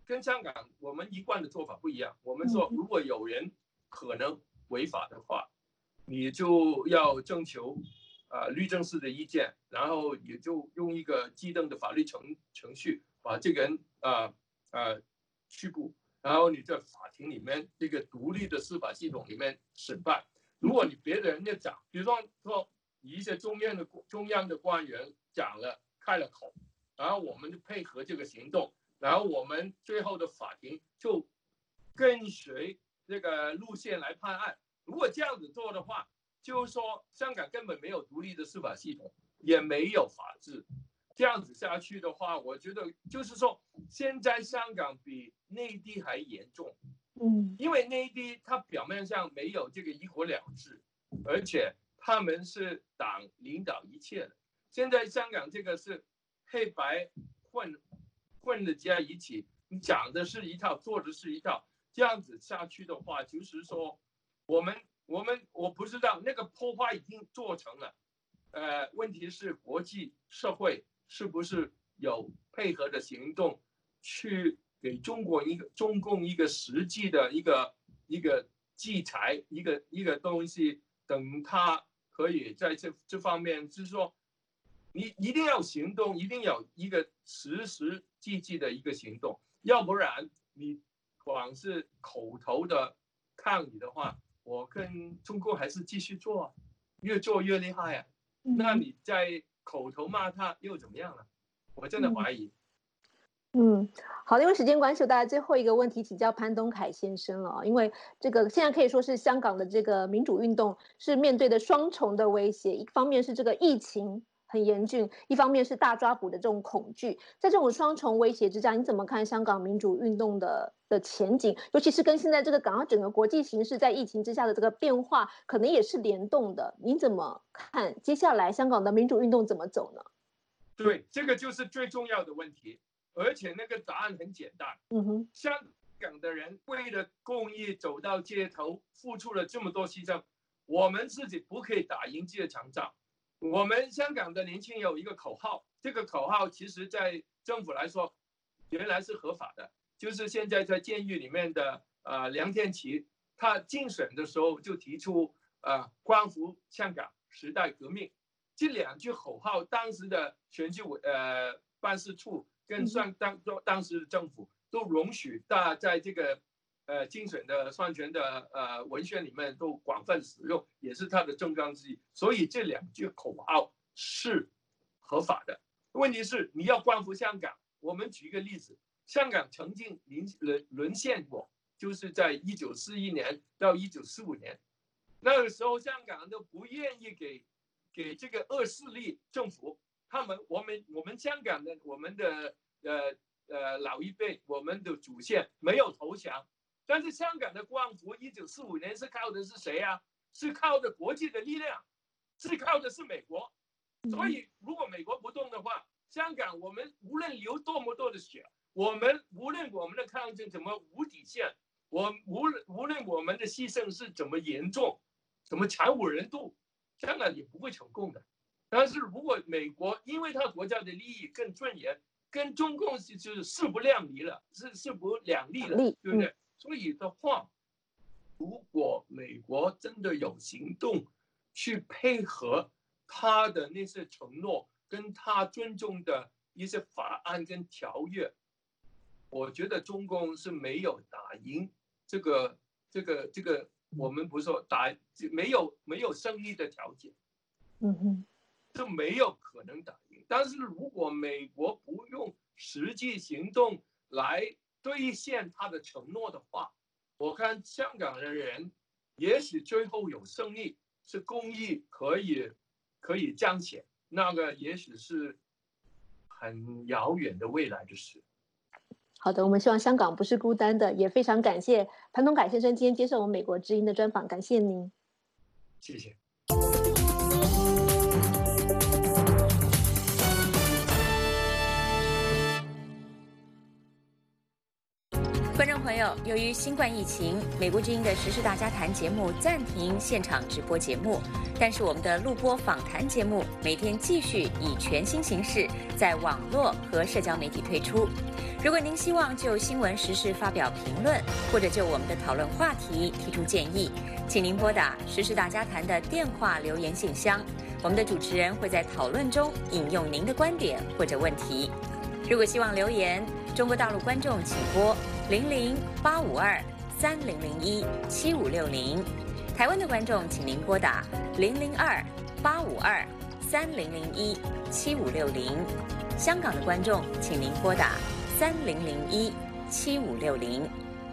跟香港我们一贯的做法不一样。我们说，如果有人可能违法的话，你就要征求啊、呃、律政司的意见，然后也就用一个既定的法律程程序把这个人啊呃拘捕，然后你在法庭里面这个独立的司法系统里面审判。如果你别的人家讲，比如说说一些中央的中央的官员讲了开了口，然后我们就配合这个行动，然后我们最后的法庭就跟随这个路线来判案。如果这样子做的话，就是说香港根本没有独立的司法系统，也没有法治。这样子下去的话，我觉得就是说，现在香港比内地还严重。 嗯， 因为内地它表面上没有这个一国两制，而且他们是党领导一切的。现在香港这个是黑白混混的加一起，你讲的是一套，做的是一套。这样子下去的话，就是说，我们我们我不知道那个破坏已经做成了，呃，问题是国际社会是不是有配合的行动去给中国一个中共一个实际的一个一个制裁，一个一个东西，等他可以在这这方面，就是说，你一定要行动，一定有一个实实际际的一个行动，要不然你光是口头的抗议的话，我跟中共还是继续做，越做越厉害啊。那你在口头骂他又怎么样了？我真的怀疑。 嗯，好的，因为时间关系，我大家最后一个问题请教潘东凯先生了。因为这个现在可以说是香港的这个民主运动是面对的双重的威胁，一方面是这个疫情很严峻，一方面是大抓捕的这种恐惧。在这种双重威胁之下，你怎么看香港民主运动的的前景？尤其是跟现在这个港澳整个国际形势在疫情之下的这个变化，可能也是联动的。你怎么看接下来香港的民主运动怎么走呢？ 对，这个就是最重要的问题。而且那个答案很简单， 嗯哼， 香港的人为了公益走到街头，付出了这么多牺牲，我们自己不可以打赢这场仗。我们香港的年轻人有一个口号，这个口号其实在政府来说原来是合法的，就是现在在监狱里面的呃梁天琦，他竞选的时候就提出呃光复香港、时代革命这两句口号，当时的选举委呃办事处跟上当当时的政府都容许大在这个呃竞选的授权的呃文宣里面都广泛使用，也是他的政纲之一。所以这两句口号是合法的。问题是你要光复香港，我们举一个例子，香港曾经沦沦陷过，就是在一九四一年到一九四五年，那个时候香港都不愿意给给这个恶势力政府。他们，我们，我们香港的，我们的，呃呃老一辈，我们的祖先没有投降，但是香港的光复，一九四五年是靠的是谁啊？是靠的国际的力量，是靠的是美国。所以，如果美国不动的话，香港我们无论流多么多的血，我们无论我们的抗争怎么无底线，我无论无论我们的牺牲是怎么严重，怎么惨无人道，香港也不会成功的。但是如果美国因为他国家的利益更尊严，跟中共就是势不两立了，是势不两立了，对不对？嗯、所以的话，如果美国真的有行动去配合他的那些承诺，跟他尊重的一些法案跟条约，我觉得中共是没有打赢这个这个这个，我们不是说打没有没有胜利的条件。 嗯哼。 就没有可能打赢。但是如果美国不用实际行动来兑现他的承诺的话，我看香港的人也许最后有胜利，是公益可以可以彰显，那个也许是很遥远的未来的事。 好的，我们希望香港不是孤单的，也非常感谢潘东凯先生今天接受我们美国之音的专访，感谢您。 谢谢。 观众朋友，由于新冠疫情，美国之音的时事大家谈节目暂停现场直播节目，但是我们的录播访谈节目每天继续以全新形式在网络和社交媒体推出。 如果您希望就新闻时事发表评论，或者就我们的讨论话题提出建议，请您拨打时事大家谈的电话留言信箱，我们的主持人会在讨论中引用您的观点或者问题。如果希望留言，中国大陆观众请拨零零八五二三零零一七五六零，台湾的观众请您拨打零零二八五二三零零一七五六零，香港的观众请您拨打三零零一七五六零。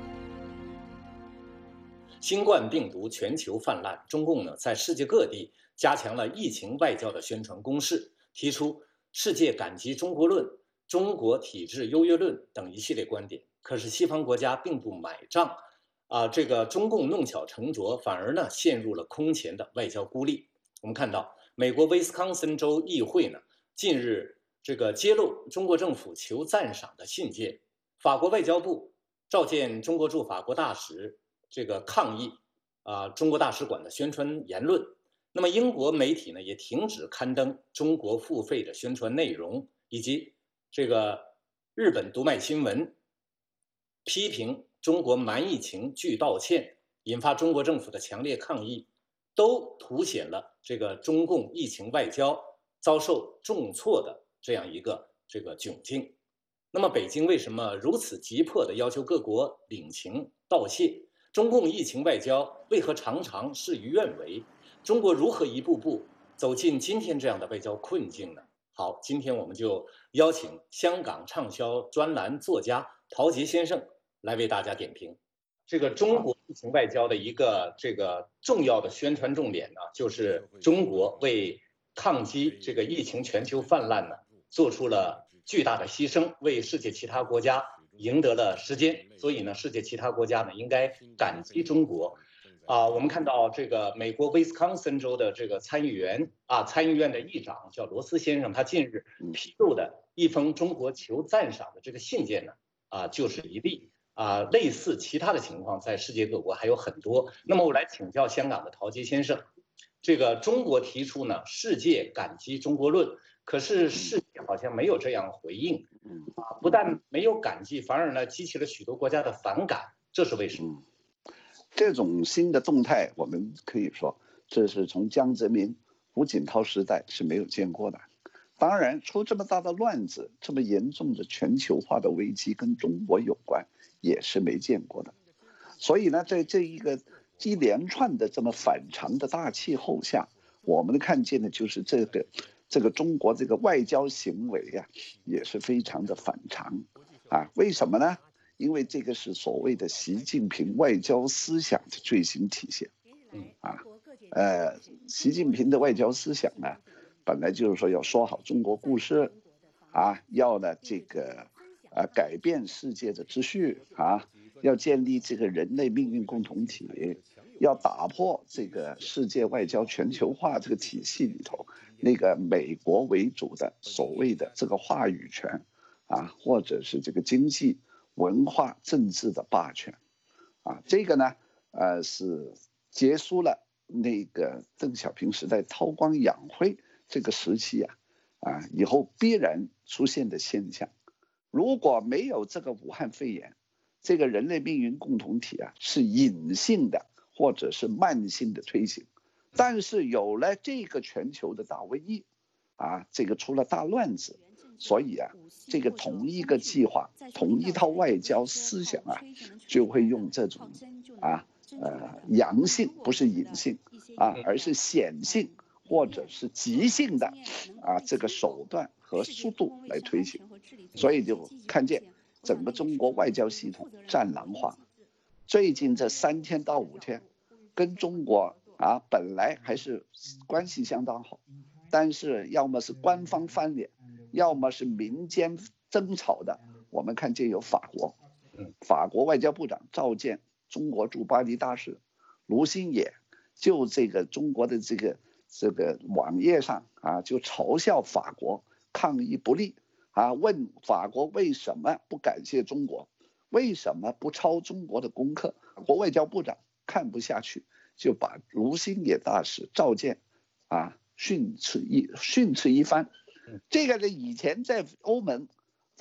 新冠病毒全球泛滥，中共呢在世界各地加强了疫情外交的宣传攻势，提出世界感激中国论、中国体制优越论等一系列观点。可是西方国家并不买账，啊，这个中共弄巧成拙，反而呢陷入了空前的外交孤立。我们看到，美国威斯康森州议会呢近日这个揭露中国政府求赞赏的信件，法国外交部召见中国驻法国大使，这个抗议啊中国大使馆的宣传言论。那么英国媒体呢也停止刊登中国付费的宣传内容，以及这个日本读卖新闻批评中国瞒疫情拒道歉，引发中国政府的强烈抗议，都凸显了这个中共疫情外交遭受重挫的这样一个这个窘境。那么北京为什么如此急迫地要求各国领情道谢？中共疫情外交为何常常事与愿违？中国如何一步步走进今天这样的外交困境呢？好，今天我们就邀请香港畅销专栏作家陶杰先生来为大家点评。这个中国疫情外交的一个这个重要的宣传重点呢，就是中国为抗击这个疫情全球泛滥呢，做出了巨大的牺牲，为世界其他国家赢得了时间。所以呢，世界其他国家呢应该感激中国。啊，我们看到这个美国威斯康森州的这个参议员啊，参议院的议长叫罗斯先生，他近日披露的一封中国求赞赏的这个信件呢，啊，就是一例啊，类似其他的情况在世界各国还有很多。那么我来请教香港的陶杰先生，这个中国提出呢世界感激中国论，可是世界好像没有这样回应啊，不但没有感激，反而呢激起了许多国家的反感，这是为什么？ 这种新的动态，我们可以说，这是从江泽民、胡锦涛时代是没有见过的。当然，出这么大的乱子，这么严重的全球化的危机跟中国有关，也是没见过的。所以呢，在这一个一连串的这么反常的大气候下，我们看见的就是这个这个中国这个外交行为呀、啊，也是非常的反常啊。为什么呢？因为这个是所谓的习近平外交思想的最新体现，啊，呃，习近平的外交思想呢，本来就是说要说好中国故事，啊，要呢这个，啊，改变世界的秩序啊，要建立这个人类命运共同体，要打破这个世界外交全球化这个体系里头那个美国为主的所谓的这个话语权，啊，或者是这个经济、文化、政治的霸权，啊，这个呢，呃，是结束了那个邓小平时代韬光养晦这个时期啊，啊，以后必然出现的现象。如果没有这个武汉肺炎，这个人类命运共同体啊是隐性的或者是慢性的推行，但是有了这个全球的大瘟疫，啊，这个出了大乱子。所以啊，这个同一个计划、同一套外交思想啊，就会用这种啊呃阳性，不是隐性啊，而是显性或者是急性的啊这个手段和速度来推行。所以就看见整个中国外交系统战狼化。最近这三天到五天，跟中国啊本来还是关系相当好，但是要么是官方翻脸，要么是民间争吵的。我们看见有法国，法国外交部长召见中国驻巴黎大使卢新野，就这个中国的这个这个网页上啊，就嘲笑法国抗疫不力啊，问法国为什么不感谢中国，为什么不抄中国的功课？国外交部长看不下去，就把卢新野大使召见啊，训斥一训斥一番。这个呢，以前在欧盟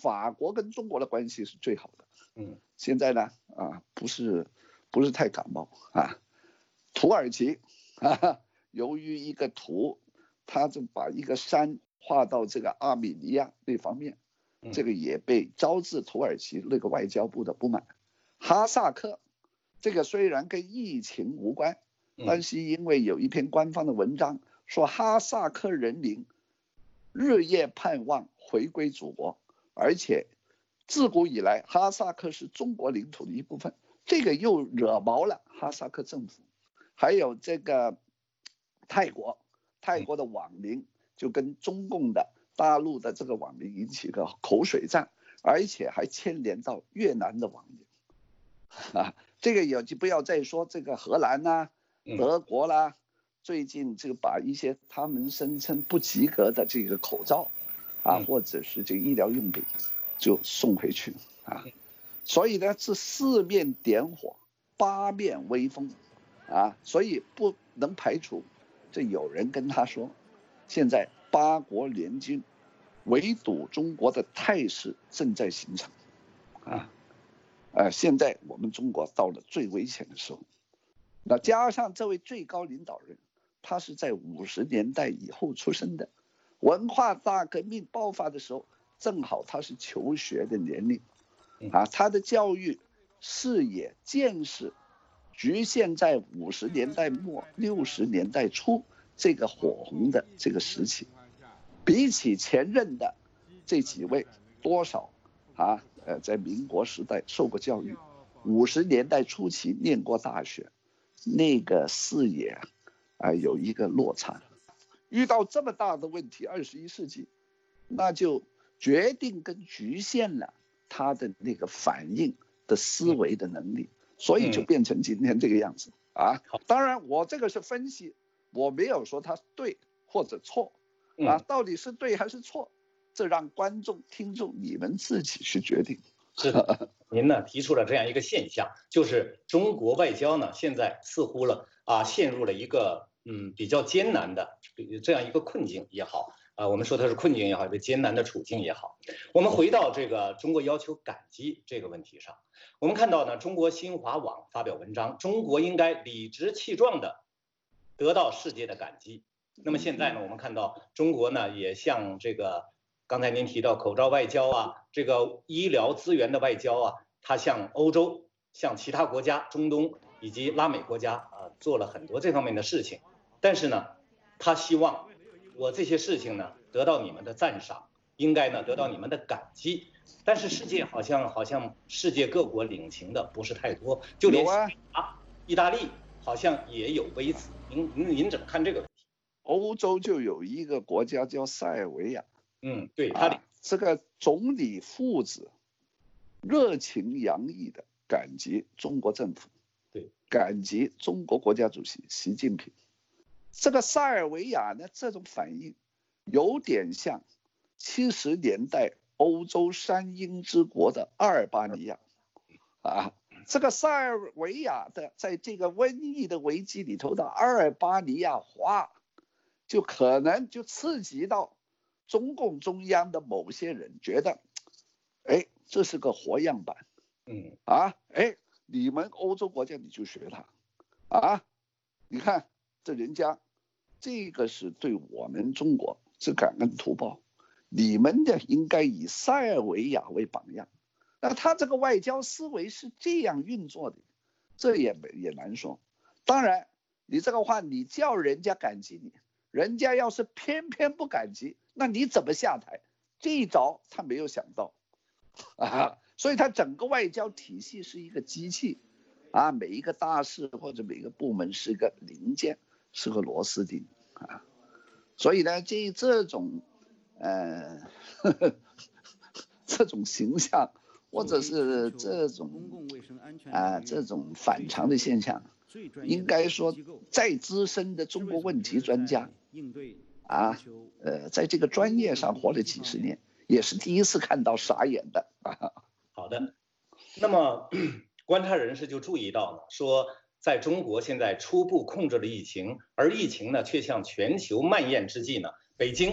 法国跟中国的关系是最好的。 嗯， 现在呢，啊，不是不是太感冒啊。土耳其啊，由于一个图，他就把一个山画到这个阿米尼亚那方面，这个也被招致土耳其那个外交部的不满。哈萨克，这个虽然跟疫情无关，但是因为有一篇官方的文章说哈萨克人民日夜盼望回归祖国，而且自古以来哈萨克是中国领土的一部分，这个又惹毛了哈萨克政府。还有这个泰国，泰国的网民就跟中共的大陆的这个网民引起个口水战，而且还牵连到越南的网民啊，这个也就不要再说这个荷兰呐、啊、德国啦，最近就把一些他们声称不及格的这个口罩啊，或者是这个医疗用品就送回去啊，所以呢是四面点火，八面威风啊，所以不能排除这有人跟他说，现在八国联军围堵中国的态势正在形成啊。呃，现在我们中国到了最危险的时候，那加上这位最高领导人，他是在五十年代以后出生的，文化大革命爆发的时候，正好他是求学的年龄，啊，他的教育视野见识局限在五十年代末六十年代初这个火红的这个时期，比起前任的这几位，多少啊？呃，在民国时代受过教育，五十年代初期念过大学，那个视野啊、呃、有一个落差。遇到这么大的问题，二十一世纪，那就决定跟局限了他的那个反应的思维的能力，所以就变成今天这个样子啊。当然，我这个是分析，我没有说他对或者错啊，到底是对还是错？这让观众、听众你们自己去决定。 是的，您呢提出了这样一个现象，就是中国外交呢现在似乎了啊陷入了一个嗯比较艰难的这样一个困境也好啊，我们说它是困境也好，一个艰难的处境也好。我们回到这个中国要求感激这个问题上，我们看到呢，中国新华网发表文章，中国应该理直气壮的得到世界的感激。那么现在呢，我们看到中国呢也向这个。刚才您提到口罩外交啊，这个医疗资源的外交啊，它向欧洲、向其他国家、中东以及拉美国家啊做了很多这方面的事情。但是呢，他希望我这些事情呢得到你们的赞赏，应该呢得到你们的感激。但是世界好像好像世界各国领情的不是太多，就连啊意大利好像也有微词。您您您怎么看这个问题？ 欧洲就有一个国家叫塞尔维亚。 嗯，对，他的、 啊、这个总理父子热情洋溢的感激中国政府， 对， 感激中国国家主席习近平。这个塞尔维亚呢，这种反应有点像七十年代欧洲山鹰之国的阿尔巴尼亚啊。这个塞尔维亚的在这个瘟疫的危机里头的阿尔巴尼亚话，就可能就刺激到中共中央的某些人觉得，哎，这是个活样板， 嗯啊，哎，你们欧洲国家你就学他，啊，你看这人家，这个是对我们中国是感恩图报，你们的应该以塞尔维亚为榜样，那他这个外交思维是这样运作的，这也也难说。当然，你这个话你叫人家感激你，人家要是偏偏不感激。那你怎么下台？这一招他没有想到，啊，所以他整个外交体系是一个机器，啊，每一个大事或者每个部门是个零件，是个螺丝钉，啊，所以呢，这这种，呃，呵呵这种形象或者是这种啊这种反常的现象，应该说再资深的中国问题专家。啊，呃，在这个专业上活了几十年，也是第一次看到傻眼的啊。 好的，那么观察人士就注意到了，说在中国现在初步控制了疫情，而疫情呢却向全球蔓延之际呢，北京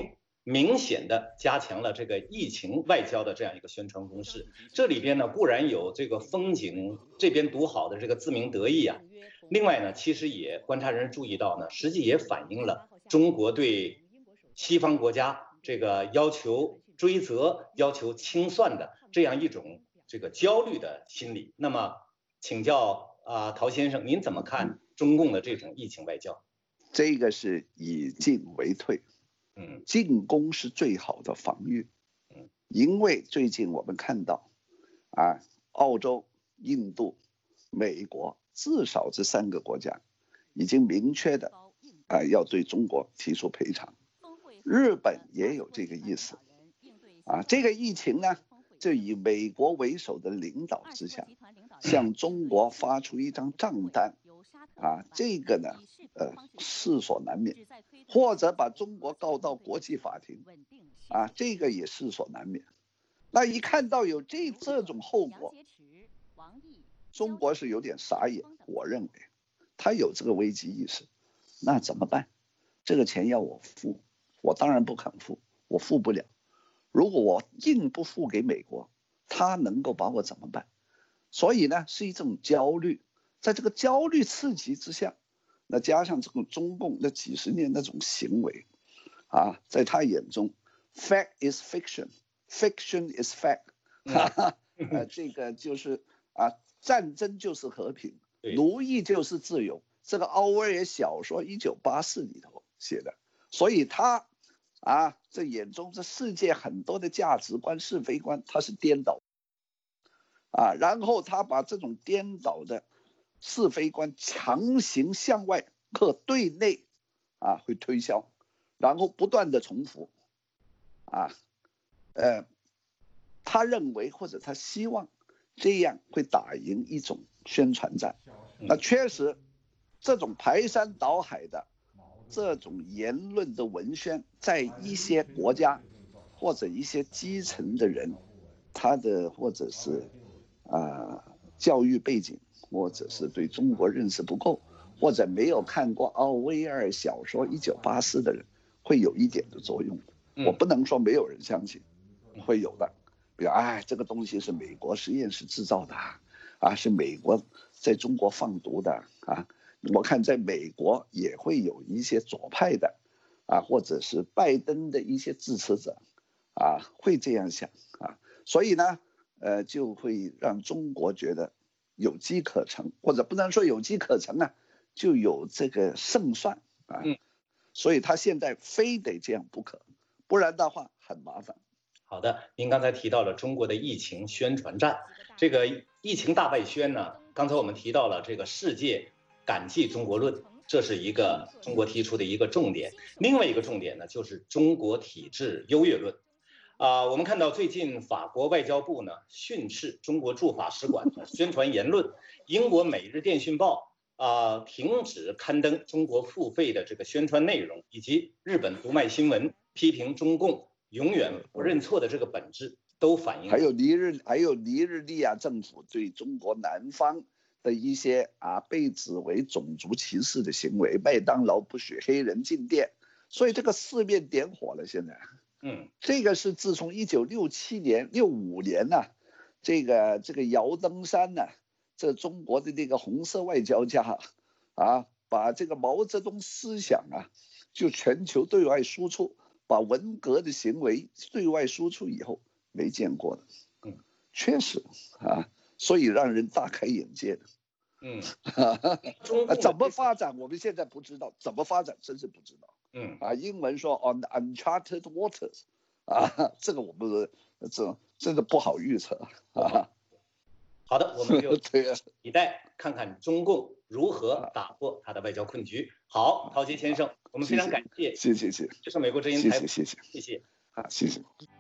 明显的加强了这个疫情外交的这样一个宣传攻势。这里边呢固然有这个风景这边独好的这个自鸣得意啊，另外呢其实也观察人注意到呢，实际也反映了中国对西方国家这个要求追责、要求清算的这样一种这个焦虑的心理。那么请教啊、呃、陶先生，您怎么看中共的这种疫情外交？ 这个是以进为退。 嗯， 进攻是最好的防御。嗯，因为最近我们看到，啊，澳洲、印度、美国，至少这三个国家已经明确的啊要对中国提出赔偿。日本也有这个意思。啊，这个疫情呢，就以美国为首的领导之下，向中国发出一张账单。啊，这个呢，呃，势所难免，或者把中国告到国际法庭，啊，这个也势所难免。那一看到有这这种后果，中国是有点傻眼，我认为，他有这个危机意识，那怎么办？这个钱要我付，我当然不肯付，我付不了。如果我硬不付给美国，他能够把我怎么办？所以呢，是一种焦虑。在这个焦虑刺激之下，那加上这个中共那几十年那种行为，啊，在他眼中 ，fact is fiction，fiction is fact， 哈哈，呃，这个就是啊，战争就是和平，奴役就是自由。这个奥威尔小说一九八四里头写的，所以他啊，这眼中这世界很多的价值观、是非观，他是颠倒，啊，然后他把这种颠倒的是非观强行向外可对内啊会推销，然后不断的重复啊，呃，他认为或者他希望这样会打赢一种宣传战。那确实，这种排山倒海的这种言论的文宣，在一些国家或者一些基层的人，他的或者是啊、呃、教育背景，或者是对中国认识不够，或者没有看过奥威尔小说一九八四的人，会有一点的作用。我不能说没有人相信，会有的。比如，哎，这个东西是美国实验室制造的，啊，是美国在中国放毒的啊。我看在美国也会有一些左派的，啊，或者是拜登的一些支持者，啊，会这样想啊。所以呢，呃，就会让中国觉得有机可乘，或者不能说有机可乘啊，就有这个胜算啊。所以他现在非得这样不可，不然的话很麻烦。 好的，您刚才提到了中国的疫情宣传战，这个疫情大外宣呢，刚才我们提到了这个世界感记中国论，这是一个中国提出的一个重点。另外一个重点呢，就是中国体制优越论。啊、呃，我们看到最近法国外交部呢训斥中国驻法使馆的宣传言论，英国《每日电讯报》啊、呃、停止刊登中国付费的这个宣传内容，以及日本读卖新闻批评中共永远不认错的这个本质，都反映。 还有尼日还有尼日利亚政府对中国南方的一些啊被指为种族歧视的行为，麦当劳不许黑人进店，所以这个四面点火了。现在，嗯，这个是自从一九六七年、六五年呐、啊，这个这个姚登山呐、啊，这中国的那个红色外交家啊，把这个毛泽东思想啊，就全球对外输出。把文革的行为对外输出以后，没见过的，嗯，确实啊，所以让人大开眼界的，嗯，怎么发展我们现在不知道，怎么发展真是不知道，嗯，啊，英文说 on uncharted waters， 啊，这个我们这真的不好预测啊。 好的，我们就期待看看中共如何打破他的外交困局。好，陶杰先生，我们非常感谢， 谢谢谢谢， 这是美国之音台， 谢谢谢谢谢谢， 啊，谢谢。